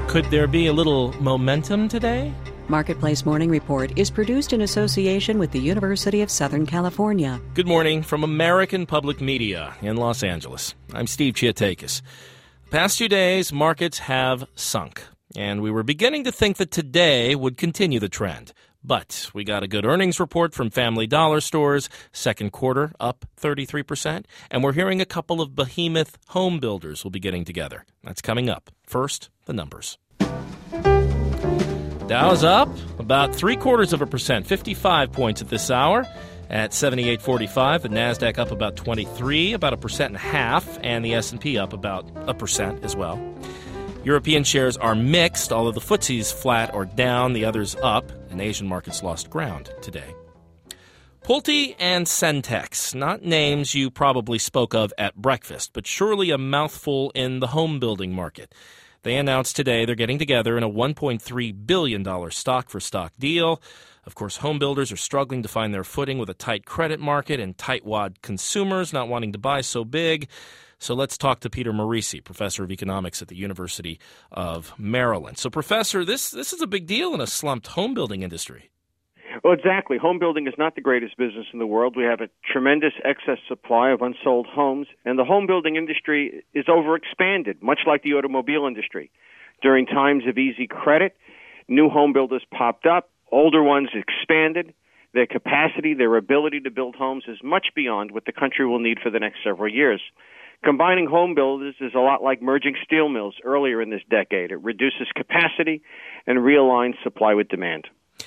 Could there be a little momentum today? Marketplace Morning Report is produced in association with the University of Southern California. Good morning from American Public Media in Los Angeles. I'm Steve Chiatakis. The past 2 days, markets have sunk, and we were beginning to think that today would continue the trend. But we got a good earnings report from Family Dollar stores, second quarter up 33%, and we're hearing a couple of behemoth home builders will be getting together. That's coming up. First, the numbers. Dow's up about 0.75%, 55 points at this hour at 78.45. The Nasdaq up about 23, about 1.5%, and the S&P up about 1% as well. European shares are mixed, although the FTSE's flat or down, the others up, and Asian markets lost ground today. Pulte and Centex, not names you probably spoke of at breakfast, but surely a mouthful in the home building market. They announced today they're getting together in a $1.3 billion stock-for-stock deal. Of course, home builders are struggling to find their footing with a tight credit market and tightwad consumers not wanting to buy so big. So let's talk to Peter Morici, professor of economics at the University of Maryland. So, Professor, this is a big deal in a slumped home building industry. Well, exactly. Home building is not the greatest business in the world. We have a tremendous excess supply of unsold homes, and the home building industry is overexpanded, much like the automobile industry. During times of easy credit, new home builders popped up, older ones expanded. Their capacity, their ability to build homes is much beyond what the country will need for the next several years. Combining home builders is a lot like merging steel mills earlier in this decade. It reduces capacity and realigns supply with demand.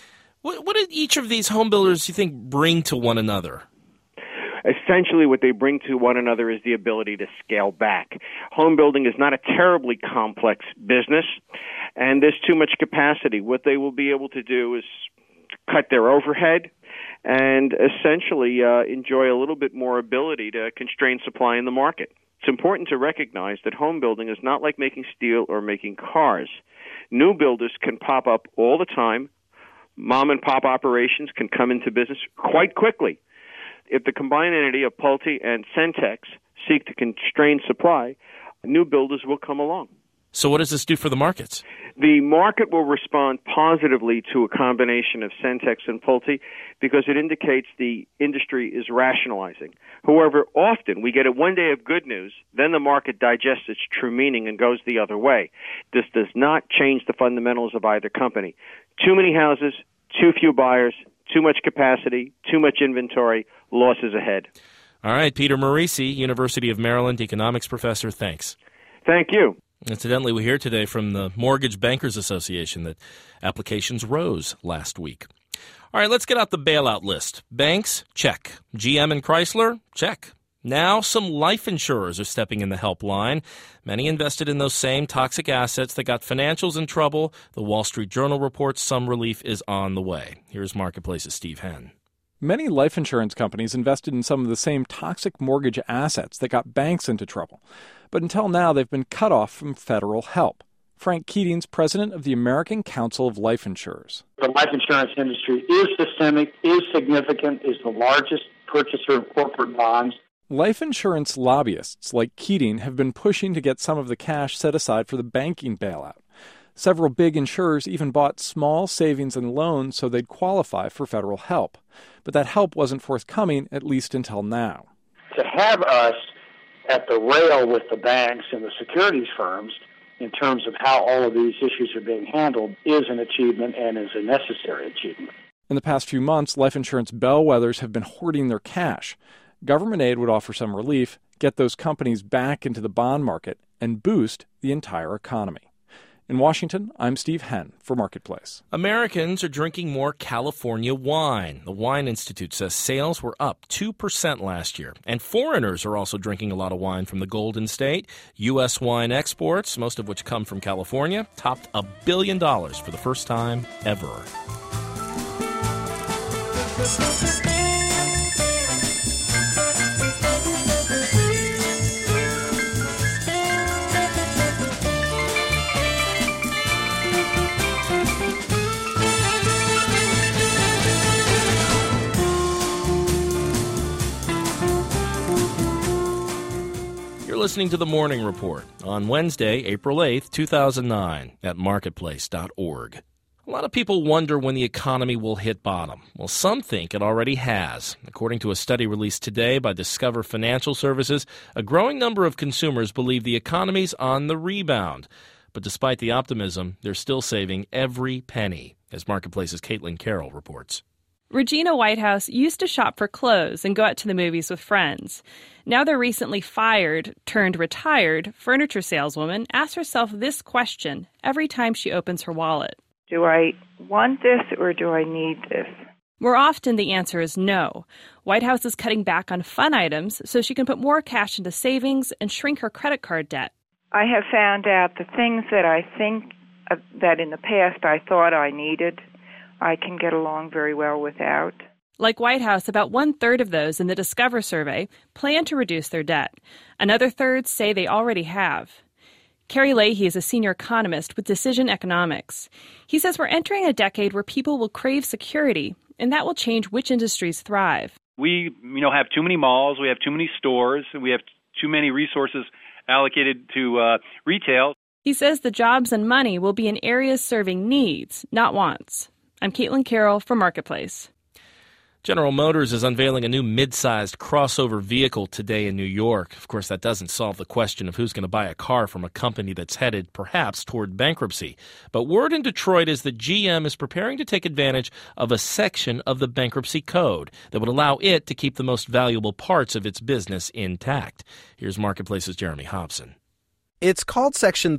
What did each of these home builders, you think, bring to one another? Essentially, what they bring to one another is the ability to scale back. Home building is not a terribly complex business, and there's too much capacity. What they will be able to do is cut their overhead and essentially enjoy a little bit more ability to constrain supply in the market. It's important to recognize that home building is not like making steel or making cars. New builders can pop up all the time. Mom-and-pop operations can come into business quite quickly. If the combined entity of Pulte and Centex seek to constrain supply, new builders will come along. So what does this do for the markets? The market will respond positively to a combination of Centex and Pulte because it indicates the industry is rationalizing. However, often we get a one day of good news, then the market digests its true meaning and goes the other way. This does not change the fundamentals of either company. Too many houses, too few buyers, too much capacity, too much inventory, losses ahead. All right, Peter Morici, University of Maryland economics professor, thanks. Thank you. Incidentally, we hear today from the Mortgage Bankers Association that applications rose last week. All right, let's get out the bailout list. Banks, check. GM and Chrysler, check. Now some life insurers are stepping in the help line. Many invested in those same toxic assets that got financials in trouble. The Wall Street Journal reports some relief is on the way. Here's Marketplace's Steve Henn. Many life insurance companies invested in some of the same toxic mortgage assets that got banks into trouble. But until now, they've been cut off from federal help. Frank Keating's president of the American Council of Life Insurers. The life insurance industry is systemic, is significant, is the largest purchaser of corporate bonds. Life insurance lobbyists like Keating have been pushing to get some of the cash set aside for the banking bailout. Several big insurers even bought small savings and loans so they'd qualify for federal help. But that help wasn't forthcoming, at least until now. To have us at the rail with the banks and the securities firms in terms of how all of these issues are being handled is an achievement and is a necessary achievement. In the past few months, life insurance bellwethers have been hoarding their cash. Government aid would offer some relief, get those companies back into the bond market, and boost the entire economy. In Washington, I'm Steve Henn for Marketplace. Americans are drinking more California wine. The Wine Institute says sales were up 2% last year. And foreigners are also drinking a lot of wine from the Golden State. U.S. wine exports, most of which come from California, topped $1 billion for the first time ever. listening to The Morning Report on Wednesday, April 8th, 2009 at marketplace.org. A lot of people wonder when the economy will hit bottom. Well, some think it already has. According to a study released today by Discover Financial Services, a growing number of consumers believe the economy's on the rebound. But despite the optimism, they're still saving every penny, as Marketplace's Caitlin Carroll reports. Regina Whitehouse used to shop for clothes and go out to the movies with friends. Now the recently fired, turned retired, furniture saleswoman asks herself this question every time she opens her wallet. Do I want this or do I need this? More often the answer is no. Whitehouse is cutting back on fun items so she can put more cash into savings and shrink her credit card debt. I have found out the things that I think that in the past I thought I needed, I can get along very well without. Like Whitehouse, about 1/3 of those in the Discover survey plan to reduce their debt. Another third say they already have. Kerry Leahy is a senior economist with Decision Economics. He says we're entering a decade where people will crave security, and that will change which industries thrive. We, have too many malls, we have too many stores, and we have too many resources allocated to retail. He says the jobs and money will be in areas serving needs, not wants. I'm Caitlin Carroll for Marketplace. General Motors is unveiling a new mid-sized crossover vehicle today in New York. Of course, that doesn't solve the question of who's going to buy a car from a company that's headed, perhaps, toward bankruptcy. But word in Detroit is that GM is preparing to take advantage of a section of the bankruptcy code that would allow it to keep the most valuable parts of its business intact. Here's Marketplace's Jeremy Hobson. It's called Section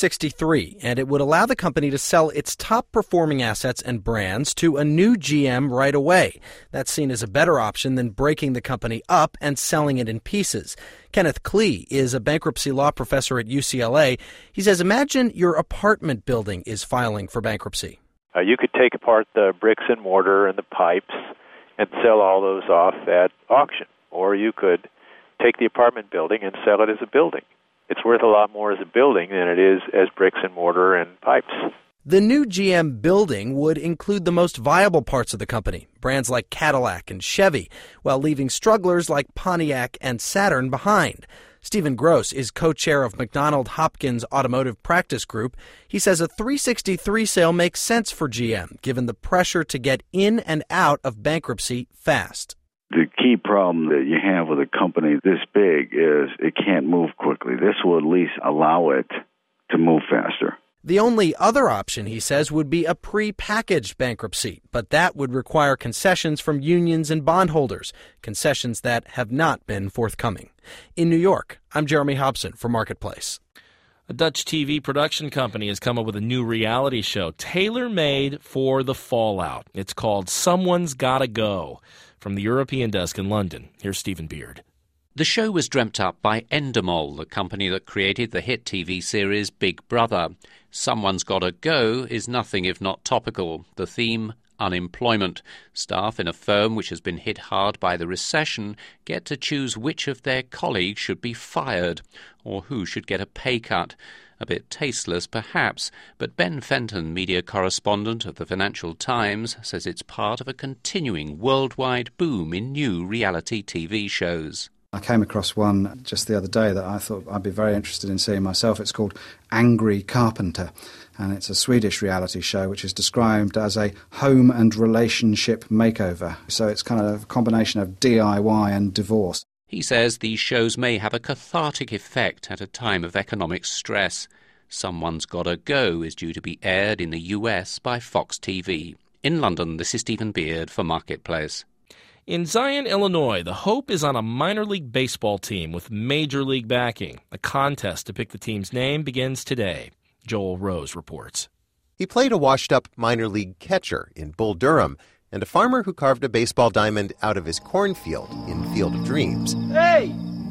363, and it would allow the company to sell its top-performing assets and brands to a new GM right away. That's seen as a better option than breaking the company up and selling it in pieces. Kenneth Klee is a bankruptcy law professor at UCLA. He says, imagine your apartment building is filing for bankruptcy. You could take apart the bricks and mortar and the pipes and sell all those off at auction. Or you could take the apartment building and sell it as a building. It's worth a lot more as a building than it is as bricks and mortar and pipes. The new GM building would include the most viable parts of the company, brands like Cadillac and Chevy, while leaving strugglers like Pontiac and Saturn behind. Stephen Gross is co-chair of McDonald Hopkins Automotive Practice Group. He says a 363 sale makes sense for GM, given the pressure to get in and out of bankruptcy fast. The key problem that you have with a company this big is it can't move quickly. This will at least allow it to move faster. The only other option, he says, would be a pre-packaged bankruptcy, but that would require concessions from unions and bondholders, concessions that have not been forthcoming. In New York, I'm Jeremy Hobson for Marketplace. A Dutch TV production company has come up with a new reality show tailor-made for the fallout. It's called Someone's Gotta Go. From the European desk in London, here's Stephen Beard. The show was dreamt up by Endemol, the company that created the hit TV series Big Brother. Someone's Gotta Go is nothing if not topical. The theme, unemployment. Staff in a firm which has been hit hard by the recession get to choose which of their colleagues should be fired or who should get a pay cut. A bit tasteless, perhaps, but Ben Fenton, media correspondent of the Financial Times, says it's part of a continuing worldwide boom in new reality TV shows. I came across one just the other day that I thought I'd be very interested in seeing myself. It's called Angry Carpenter, and it's a Swedish reality show which is described as a home and relationship makeover. So it's kind of a combination of DIY and divorce. He says these shows may have a cathartic effect at a time of economic stress. Someone's Gotta Go is due to be aired in the US by Fox TV. In London, this is Stephen Beard for Marketplace. In Zion, Illinois, the hope is on a minor league baseball team with major league backing. A contest to pick the team's name begins today. Joel Rose reports. He played a washed-up minor league catcher in Bull Durham and a farmer who carved a baseball diamond out of his cornfield in Field of Dreams. Hey!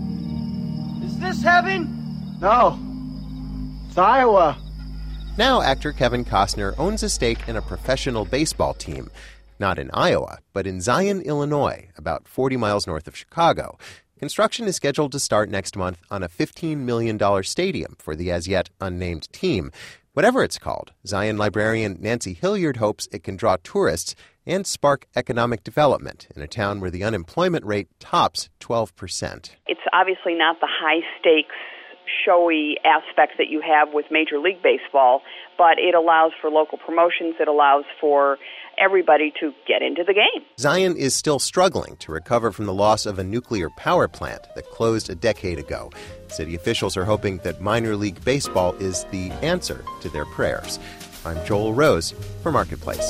Is this heaven? No. It's Iowa. Now actor Kevin Costner owns a stake in a professional baseball team, not in Iowa, but in Zion, Illinois, about 40 miles north of Chicago. Construction is scheduled to start next month on a $15 million stadium for the as-yet unnamed team. Whatever it's called, Zion librarian Nancy Hilliard hopes it can draw tourists and spark economic development in a town where the unemployment rate tops 12%. It's obviously not the high-stakes, showy aspects that you have with Major League Baseball, but it allows for local promotions. It allows for everybody to get into the game. Zion is still struggling to recover from the loss of a nuclear power plant that closed a decade ago. City officials are hoping that minor league baseball is the answer to their prayers. I'm Joel Rose for Marketplace.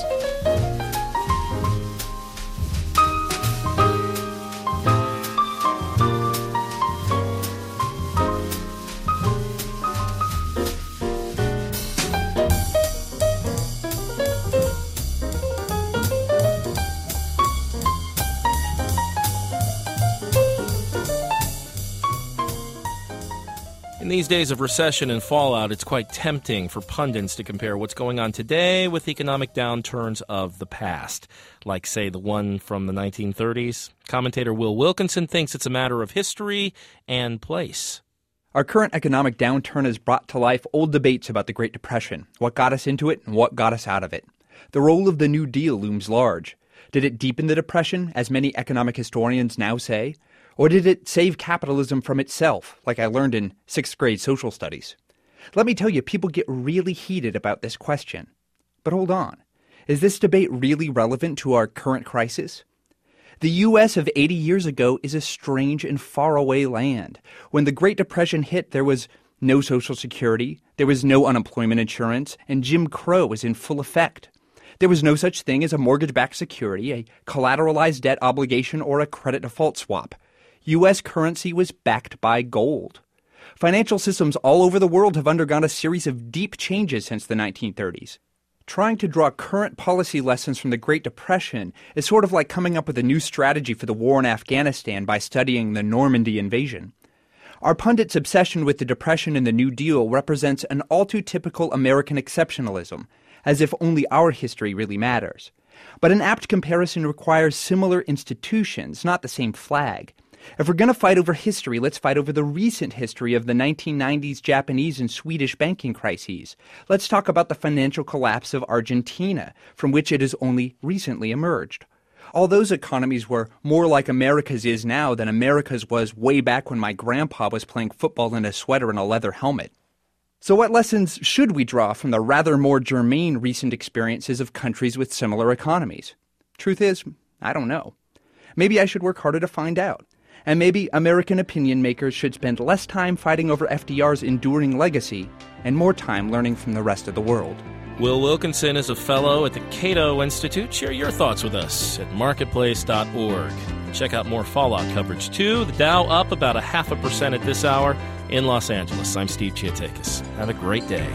In these days of recession and fallout, it's quite tempting for pundits to compare what's going on today with economic downturns of the past, like, say, the one from the 1930s. Commentator Will Wilkinson thinks it's a matter of history and place. Our current economic downturn has brought to life old debates about the Great Depression, what got us into it and what got us out of it. The role of the New Deal looms large. Did it deepen the Depression, as many economic historians now say? Or did it save capitalism from itself, like I learned in 6th grade social studies? Let me tell you, people get really heated about this question. But hold on. Is this debate really relevant to our current crisis? The U.S. of 80 years ago is a strange and faraway land. When the Great Depression hit, there was no Social Security, there was no unemployment insurance, and Jim Crow was in full effect. There was no such thing as a mortgage-backed security, a collateralized debt obligation, or a credit default swap. U.S. currency was backed by gold. Financial systems all over the world have undergone a series of deep changes since the 1930s. Trying to draw current policy lessons from the Great Depression is sort of like coming up with a new strategy for the war in Afghanistan by studying the Normandy invasion. Our pundits' obsession with the Depression and the New Deal represents an all-too-typical American exceptionalism, as if only our history really matters. But an apt comparison requires similar institutions, not the same flag. If we're going to fight over history, let's fight over the recent history of the 1990s Japanese and Swedish banking crises. Let's talk about the financial collapse of Argentina, from which it has only recently emerged. All those economies were more like America's is now than America's was way back when my grandpa was playing football in a sweater and a leather helmet. So what lessons should we draw from the rather more germane recent experiences of countries with similar economies? Truth is, I don't know. Maybe I should work harder to find out. And maybe American opinion makers should spend less time fighting over FDR's enduring legacy and more time learning from the rest of the world. Will Wilkinson is a fellow at the Cato Institute. Share your thoughts with us at marketplace.org. Check out more fallout coverage, too. The Dow up about 0.5% at this hour in Los Angeles. I'm Steve Chiatakis. Have a great day.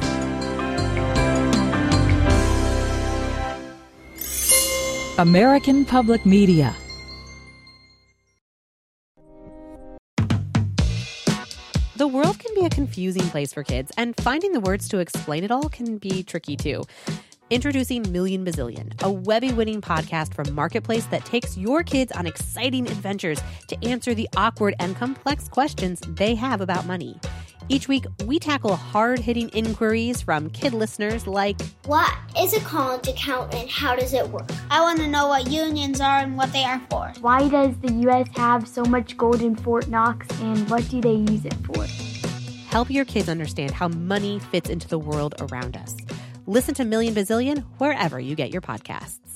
American Public Media. The world can be a confusing place for kids, and finding the words to explain it all can be tricky too. Introducing Million Bazillion, a Webby-winning podcast from Marketplace that takes your kids on exciting adventures to answer the awkward and complex questions they have about money. Each week, we tackle hard-hitting inquiries from kid listeners like, what is a college account and how does it work? I want to know what unions are and what they are for. Why does the U.S. have so much gold in Fort Knox and what do they use it for? Help your kids understand how money fits into the world around us. Listen to Million Bazillion wherever you get your podcasts.